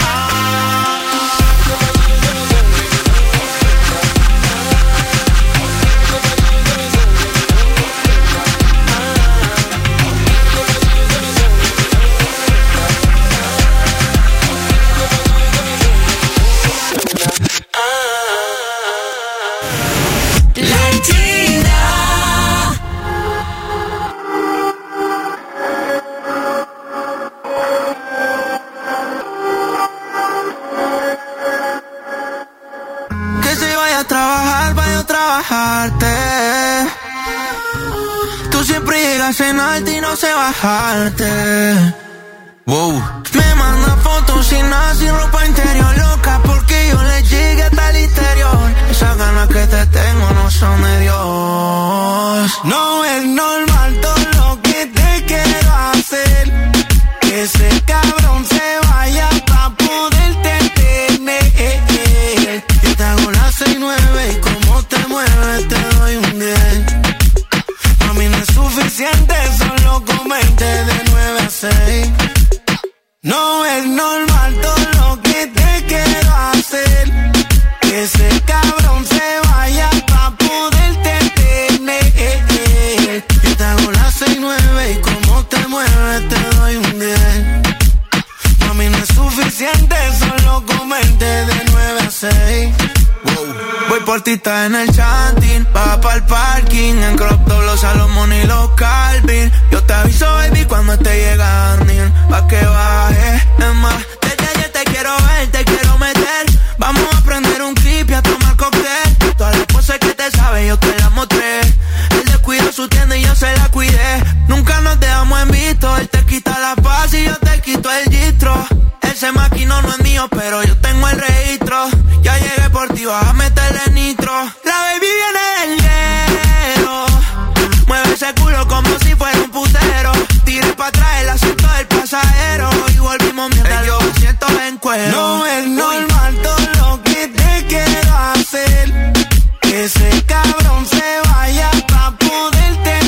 Tú siempre llegas en alto y no sé bajarte. Wow. Me manda fotos sin nada, sin ropa interior, loca porque yo le llegue hasta el interior. Esas ganas que te tengo no son de Dios. No es normal todo lo que te quiero hacer. Que ese cabrón se vaya pa' poderte tener. Yo te hago las seis nueve y como te mueves te doy un diez. A mí no es suficiente, solo con veinte de nueve a seis. No es normal todo lo que te quiero hacer. Que ese cabrón se vaya pa' poderte tener. Yo te hago la cortita en el chanting, baja pa'l parking, en crop top los Salomón y los Calvin. Yo te aviso, baby, cuando esté llegando, pa' que baje. Es más, desde ayer te quiero ver, te quiero meter. Vamos a prender un clip y a tomar cóctel. Todas las cosas que te sabes yo te las mostré. Él descuidó su tienda y yo se la cuidé. Nunca nos dejamos en visto, él te quita la paz y yo te quito el gistro. Ese maquino no es mío, pero yo tengo el registro. Ya llegué por ti, vas a meterle nitro. La baby viene del hielo, mueve ese culo como si fuera un putero. Tiré pa' atrás el asiento del pasajero y volvimos mientras los asientos en cuero. No es normal todo lo que te quiero hacer, que ese cabrón se vaya pa' poderte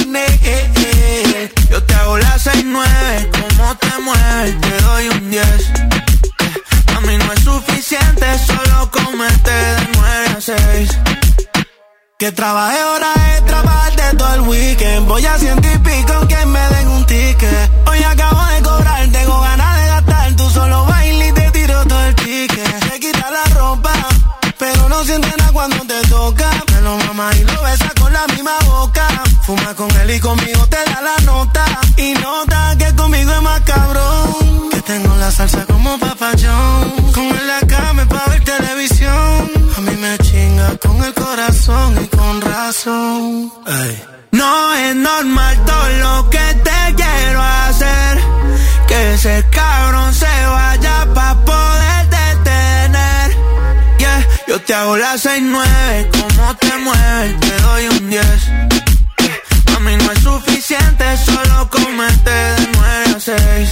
tener. Yo te hago la seis nueve, como te mueves, te doy un diez. A mí no es suficiente solo comerte de nueve a seis. Que trabaje horas extra para darte todo el weekend. Voy a ciento y pico que me den un ticket. Hoy acabo de cobrar, tengo ganas de gastar. Tú solo bailas y te tiro todo el ticket. Te quita la ropa, pero no sientes nada cuando te toca. Me lo mama y lo besa con la misma boca. Fuma con él y conmigo te da la nota. Y nota que conmigo es más cabrón, que tengo la salsa como papayón. Con él la cama pa' ver televisión. A mí me chinga con el corazón y con razón. Ey. No es normal todo lo que te quiero hacer, que ese cabrón se vaya pa' poder detener. Yeah, yo te hago la seis nueve, como te mueves, te doy un diez. Yeah. A mí no es suficiente solo comerte de nueve a seis.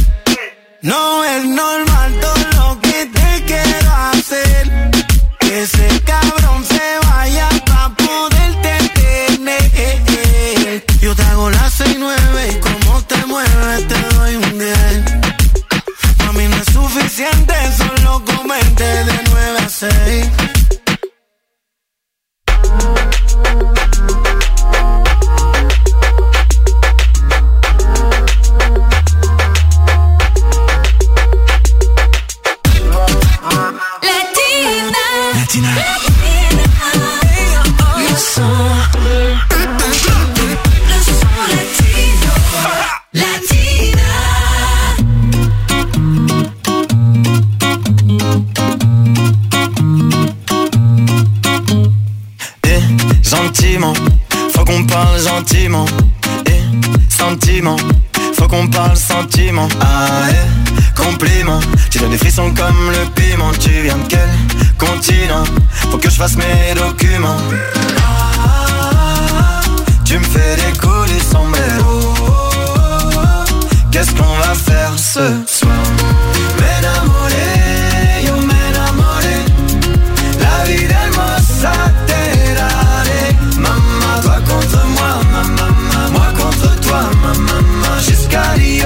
No es normal todo lo que te quiero hacer, que ese cabrón se vaya pa' poderte tener. Yo te hago la seis nueve y como te mueves te doy un diez. A mí no es suficiente solo comerte de nueve a seis. Latina. Le son, le son latino. Latina. Eh, gentiment, faut qu'on parle gentiment. Eh, sentiment, faut qu'on parle sentiment. Ah, eh, compliment, tu donnes des frissons comme le piment. Tu viens de quel continent? Faut que je fasse mes documents. Ah, tu me fais des coups du sombrero. Qu'est-ce qu'on va faire ce soir? M'enamoré, yo m'enamoré. La vida hermosa te daré. Maman, toi contre moi, maman, moi contre toi, maman, jusqu'à Rio.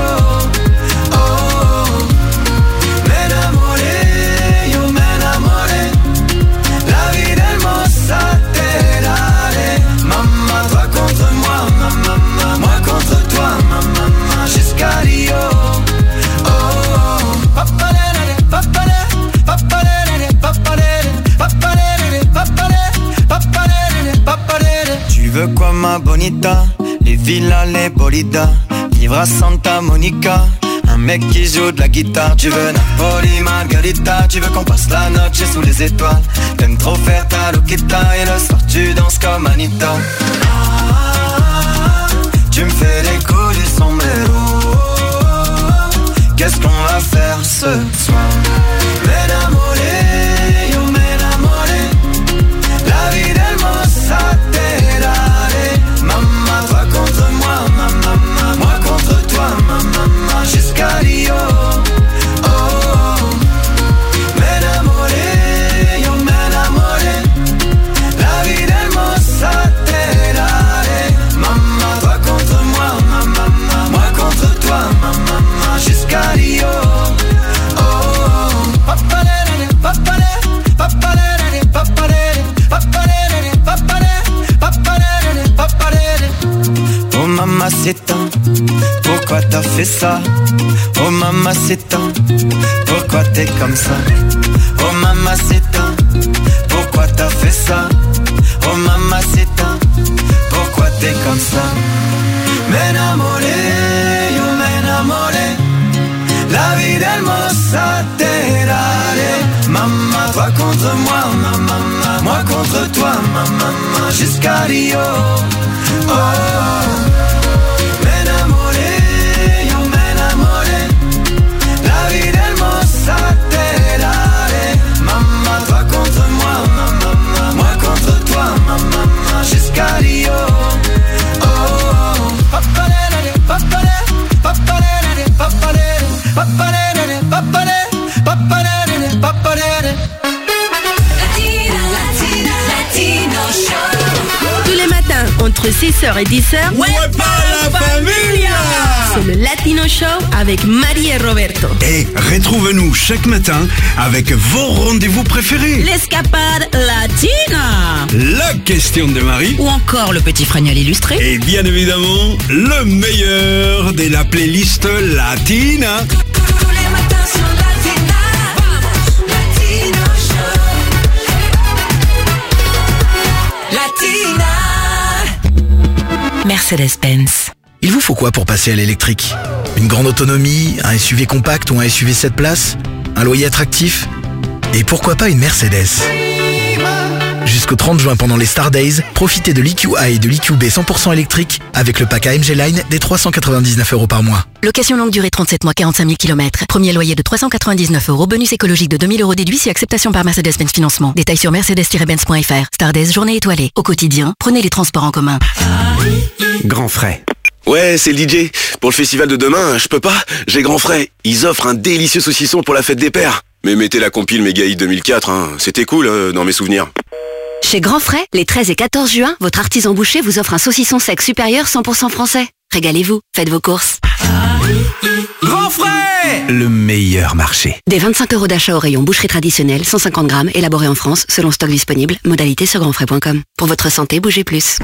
Tu veux quoi ma bonita? Les villas, les bolidas, vivre à Santa Monica, un mec qui joue de la guitare. Tu veux Napoli, Margarita, tu veux qu'on passe la noche sous les étoiles. T'aimes trop faire ta loquita et le soir tu danses comme Anita. Ah, tu me fais des coups du sombrero. Qu'est-ce qu'on va faire ce soir? M'enamoré, yo m'enamoré. La vida hermosa te daré. Maman, toi contre moi, maman, moi contre toi, maman, jusqu'à Rio. Oh, m'enamoré, yo m'enamoré. La vida hermosa te daré. Maman, toi contre moi, maman, moi contre toi, maman, jusqu'à Rio. Oh, papalere, papalere, papalere, papalere, papalere, papalere, papalere, papalere. Oh mamacita, pourquoi t'as fait ça? Oh mamacita, pourquoi t'es comme ça? Oh mamacita, pourquoi pourquoi t'as fait ça? Oh mamacita, pourquoi t'es comme ça? M'enamoré, yo m'enamoré, la vida hermosa te daré. Maman, toi contre moi, ma maman, moi contre toi, ma maman, jusqu'à Rio. Oh, m'enamoré, yo m'enamoré, la vida hermosa te daré. Maman, toi contre moi, ma maman, moi contre toi, ma maman, jusqu'à Rio. Tous les matins, entre six heures et dix heures, Ouais, pas la familia! C'est le Latino Show avec Marie et Roberto. Et retrouvez-nous chaque matin avec vos rendez-vous préférés. L'escapade latina. La question de Marie. Ou encore le petit fregnoll illustré. Et bien évidemment, le meilleur de la playlist latina. Tous les matins sur Latina. Vamos, Latino Show. Latina. Mercedes-Benz. Il vous faut quoi pour passer à l'électrique? Une grande autonomie, un S U V compact ou un S U V sept places? Un loyer attractif? Et pourquoi pas une Mercedes? Jusqu'au trente juin pendant les Star Days, profitez de l'E Q A et de l'E Q B cent pour cent électrique avec le pack A M G Line des trois cent quatre-vingt-dix-neuf euros par mois. Location longue durée trente-sept mois, quarante-cinq mille kilomètres. Premier loyer de trois cent quatre-vingt-dix-neuf euros. Bonus écologique de deux mille euros déduit si acceptation par Mercedes-Benz Financement. Détails sur mercedes tiret benz point f r. Star Days, journée étoilée. Au quotidien, prenez les transports en commun. Grand frais. Ouais, c'est le D J. Pour le festival de demain, je peux pas. J'ai grand frais. Ils offrent un délicieux saucisson pour la fête des pères. Mais mettez la compile Mégaï deux mille quatre, hein. C'était cool euh, dans mes souvenirs. Chez Grand Frais, les treize et quatorze juin, votre artisan boucher vous offre un saucisson sec supérieur cent pour cent français. Régalez-vous, faites vos courses. Grand frais! Le meilleur marché. Des vingt-cinq euros d'achat au rayon boucherie traditionnelle, cent cinquante grammes, élaboré en France, selon stock disponible. Modalité sur grand frais point com. Pour votre santé, bougez plus.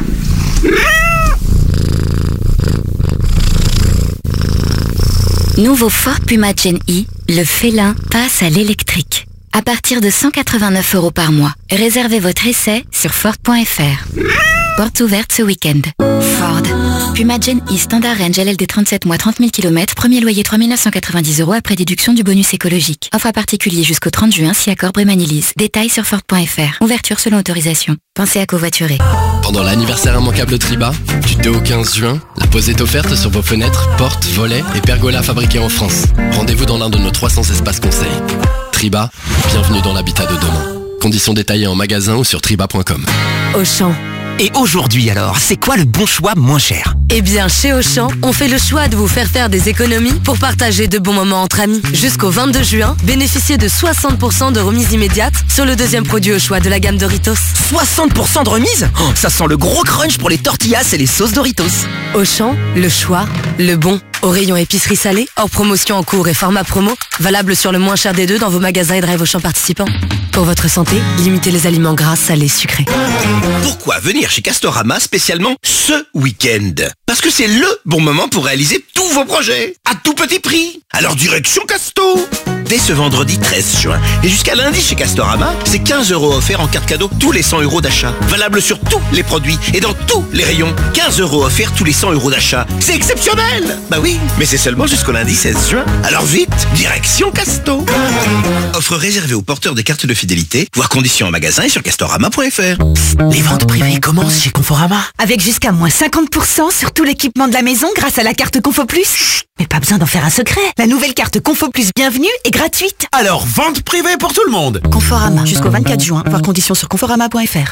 Nouveau Ford Puma Gen E, le félin passe à l'électrique. À partir de cent quatre-vingt-neuf euros par mois. Réservez votre essai sur Ford point f r. Portes ouvertes ce week-end. Ford. Puma Gen E Standard Range L L D trente-sept mois, trente mille kilomètres. Premier loyer trois mille neuf cent quatre-vingt-dix euros après déduction du bonus écologique. Offre à particulier jusqu'au trente juin si accord Brémanilise. Détails sur Ford point f r. Ouverture selon autorisation. Pensez à covoiturer. Pendant l'anniversaire immanquable Triba, du deux au quinze juin, la pose est offerte sur vos fenêtres, portes, volets et pergolas fabriqués en France. Rendez-vous dans l'un de nos trois cents espaces conseils. Triba, bienvenue dans l'habitat de demain. Conditions détaillées en magasin ou sur triba point com. Auchan. Et aujourd'hui alors, c'est quoi le bon choix moins cher? Eh bien, chez Auchan, on fait le choix de vous faire faire des économies pour partager de bons moments entre amis. Jusqu'au vingt-deux juin, bénéficiez de soixante pour cent de remise immédiate sur le deuxième produit au choix de la gamme Doritos. soixante pour cent de remise? Oh, ça sent le gros crunch pour les tortillas et les sauces Doritos. Auchan, le choix, le bon. Au rayon épicerie salée, hors promotion en cours et format promo, valable sur le moins cher des deux dans vos magasins et drive Auchan participants. Pour votre santé, limitez les aliments gras, salés, sucrés. Pourquoi venir chez Castorama spécialement ce week-end? Parce que c'est le bon moment pour réaliser tous vos projets à tout petit prix. Alors direction Casto. Dès ce vendredi treize juin et jusqu'à lundi chez Castorama, c'est quinze euros offerts en carte cadeau tous les cent euros d'achat. Valable sur tous les produits et dans tous les rayons. quinze euros offerts tous les cent euros d'achat. C'est exceptionnel! Bah oui, mais c'est seulement jusqu'au lundi seize juin. Alors vite, direction Casto. Offre réservée aux porteurs des cartes de fidélité, voire conditions en magasin et sur castorama point f r. Psst, les ventes privées commencent chez Conforama. Avec jusqu'à moins cinquante pour cent sur tout l'équipement de la maison grâce à la carte Confo Plus. Chut, mais pas besoin d'en faire un secret. La nouvelle carte Confo Plus Bienvenue est gratuite. Alors, vente privée pour tout le monde. Conforama, jusqu'au vingt-quatre juin, voire conditions sur conforama point f r.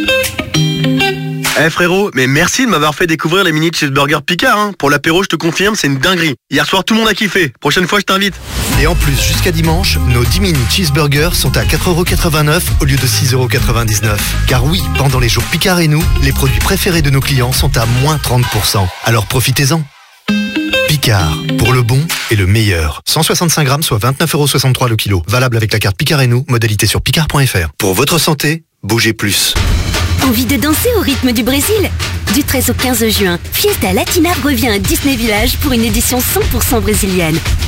Eh hey frérot, mais merci de m'avoir fait découvrir les mini cheeseburgers Picard, hein. Pour l'apéro, je te confirme, c'est une dinguerie. Hier soir, tout le monde a kiffé. Prochaine fois, je t'invite. Et en plus, jusqu'à dimanche, nos dix mini cheeseburgers sont à quatre euros quatre-vingt-neuf au lieu de six euros quatre-vingt-dix-neuf. Car oui, pendant les jours Picard et nous, les produits préférés de nos clients sont à moins trente pour cent. Alors profitez-en. Picard, pour le bon et le meilleur. cent soixante-cinq grammes, soit vingt-neuf euros soixante-trois le kilo. Valable avec la carte Picard et nous, modalité sur picard point f r. Pour votre santé, bougez plus. Envie de danser au rythme du Brésil? Du treize au quinze juin, Fiesta Latina revient à Disney Village pour une édition cent pour cent brésilienne.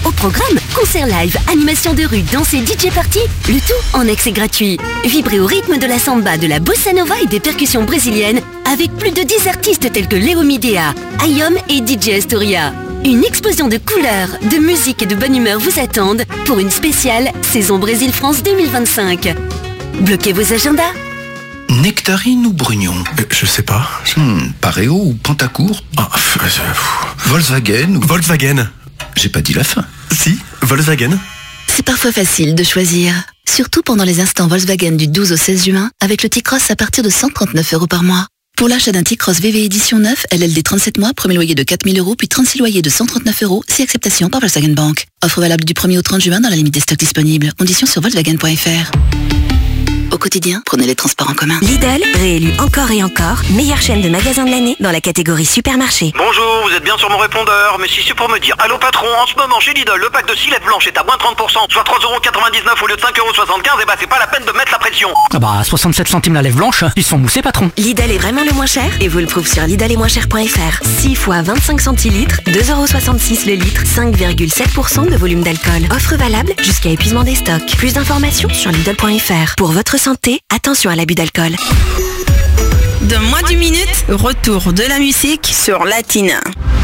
Au programme, concert live, animation de rue, danse et D J party, le tout en accès gratuit. Vibrez au rythme de la samba, de la bossa nova et des percussions brésiliennes avec plus de dix artistes tels que Léo Midea, Ayom et D J Astoria. Une explosion de couleurs, de musique et de bonne humeur vous attendent pour une spéciale Saison Brésil-France deux mille vingt-cinq. Bloquez vos agendas. Nectarine ou Brugnon euh, Je sais pas. Hmm, Pareo ou Pantacourt ah, euh, Volkswagen ou... Volkswagen. J'ai pas dit la fin. Si, Volkswagen. C'est parfois facile de choisir. Surtout pendant les instants Volkswagen du douze au seize juin avec le T-Cross à partir de cent trente-neuf euros par mois. Pour l'achat d'un T-Cross V V édition neuf, L L D trente-sept mois, premier loyer de quatre mille euros, puis trente-six loyers de cent trente-neuf euros, si acceptation par Volkswagen Bank. Offre valable du premier au trente juin dans la limite des stocks disponibles. Conditions sur volkswagen point f r. Au quotidien, prenez les transports en commun. Lidl, réélu encore et encore, meilleure chaîne de magasins de l'année dans la catégorie supermarché. Bonjour, vous êtes bien sur mon répondeur, mais si c'est pour me dire allô patron, en ce moment chez Lidl, le pack de six lettres blanches est à moins trente pour cent, soit trois euros quatre-vingt-dix-neuf au lieu de cinq euros soixante-quinze, et bah c'est pas la peine de mettre la pression. Ah bah soixante-sept centimes la lèvre blanche, ils sont moussés patron. Lidl est vraiment le moins cher et vous le prouve sur lidl et moins cher point f r. six fois vingt-cinq centilitres, deux euros soixante-six le litre, cinq virgule sept pour cent de volume d'alcool. Offre valable jusqu'à épuisement des stocks. Plus d'informations sur lidl point f r. Pour votre santé, attention à l'abus d'alcool. De moins d'une minute, retour de la musique sur Latina.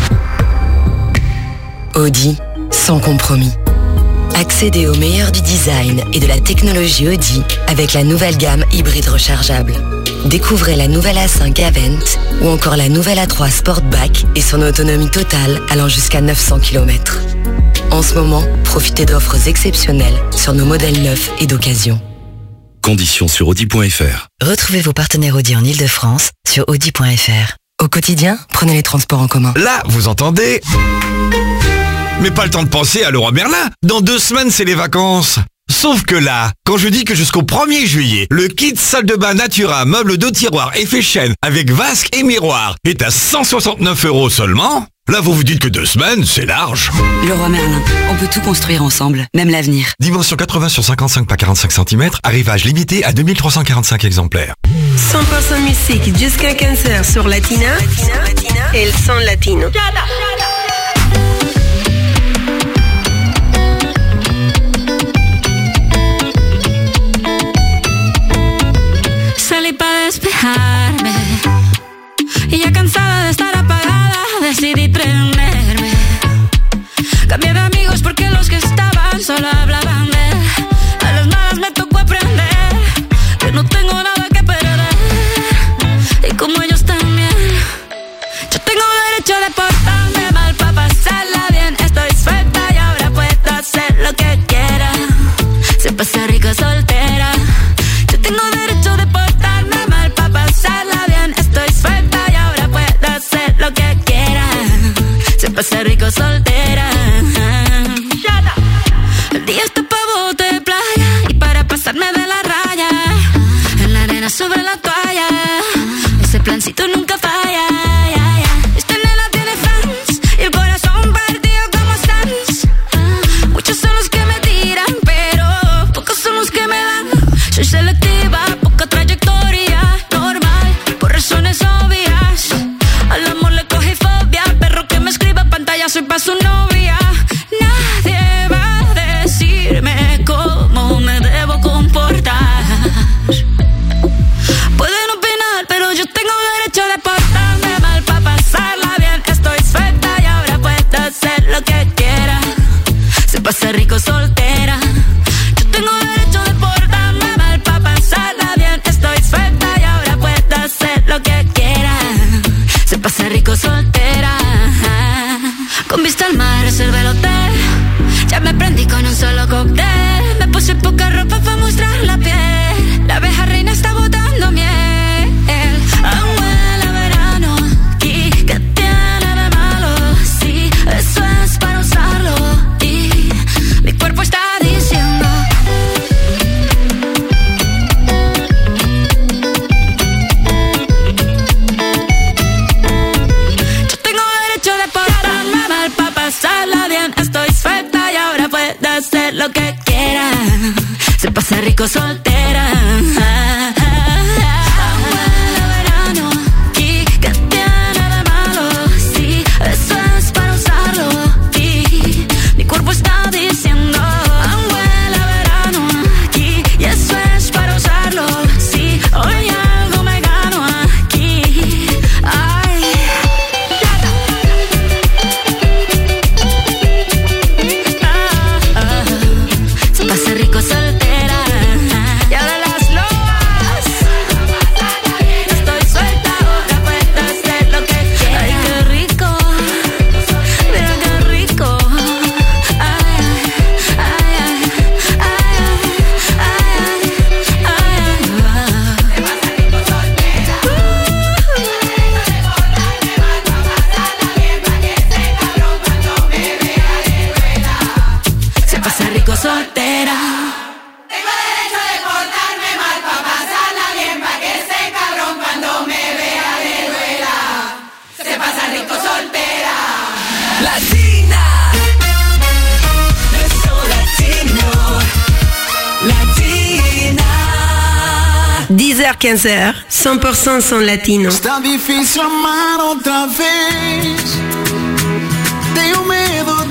Audi, sans compromis. Accédez au meilleur du design et de la technologie Audi avec la nouvelle gamme hybride rechargeable. Découvrez la nouvelle A cinq Avant ou encore la nouvelle A trois Sportback et son autonomie totale allant jusqu'à neuf cents kilomètres. En ce moment, profitez d'offres exceptionnelles sur nos modèles neufs et d'occasion. Conditions sur audi point f r. Retrouvez vos partenaires Audi en Ile-de-France sur audi point f r. Au quotidien, prenez les transports en commun. Là, vous entendez? Mais pas le temps de penser à Leroy Merlin. Dans deux semaines, c'est les vacances. Sauf que là, quand je dis que jusqu'au premier juillet, le kit salle de bain Natura, meuble deux tiroirs effet chêne avec vasque et miroir est à cent soixante-neuf euros seulement, là vous vous dites que deux semaines, c'est large. Leroy Merlin, on peut tout construire ensemble, même l'avenir. Dimension quatre-vingts sur cinquante-cinq par quarante-cinq centimètres, arrivage limité à deux mille trois cent quarante-cinq exemplaires. cent pour cent musique jusqu'à quinze heures sur Latina, Latina, Latina. Et le son latino. Salí para despejarme y ya cansada de estar apagada decidí prenderme. Cambié de amigos porque los que estaban solo hablaban de él. A las malas me tocó aprender que no tengo nada que perder y como ellos también. Yo tengo derecho de portarme mal para pasarla bien. Estoy suelta y ahora puedo hacer lo que quiera. Se pasa rico soltera. Yo tengo derecho de portarme mal para pasarla bien. Estoy suelta y ahora puedo hacer lo que quiera. Se pasa rico soltera. El día está pa' bote de playa y para pasarme de la raya. En la arena sobre la toalla. Ese plancito nunca falla. Esta nena tiene fans y el corazón partido como Sans. Muchos son los que me tiran, pero pocos son los que me dan. Soy selectiva, poca trayectoria, normal, por razones obvias. Al amor le cogí fobia, perro que me escriba pantalla, soy pa' su novia. Nadie va a decirme cómo me debo comportar. Pueden opinar, pero yo tengo derecho de portarme mal pa' pasarla bien. Estoy suelta y ahora puedo hacer lo que quiera. Se pasa rico soltera. Yo tengo derecho de portarme mal pa' pasarla bien. Estoy suelta y ahora puedo hacer lo que quiera. Se pasa rico soltera. Con vista al mar reservé el hotel. Ya me prendí con un solo cóctel. Me puse poca ropa pa' mostrar la piel. La abeja reina está botando miel. Aún huele a verano. ¿Y qué tiene de malo? Sí, eso es para usarlo. Y mi cuerpo está diciendo. Yo tengo derecho de portarme mal pa' pasarla bien. Estoy suelta y ahora puedo hacer lo que quiera. Se pasa rico soltera. Aún huele a verano. ¿Y qué tiene de malo? Sí, eso es para usarlo. Y mi cuerpo está soltera. Tengo derecho de portarme mal pa' pasarla bien, pa' que ese cabrón cuando me vea le duela. Se pasa rico soltera. Latina, le son latino. Latina. dix heures quinze heures, cent pour cent son latino. Está difícil amar otra vez. Tengo miedo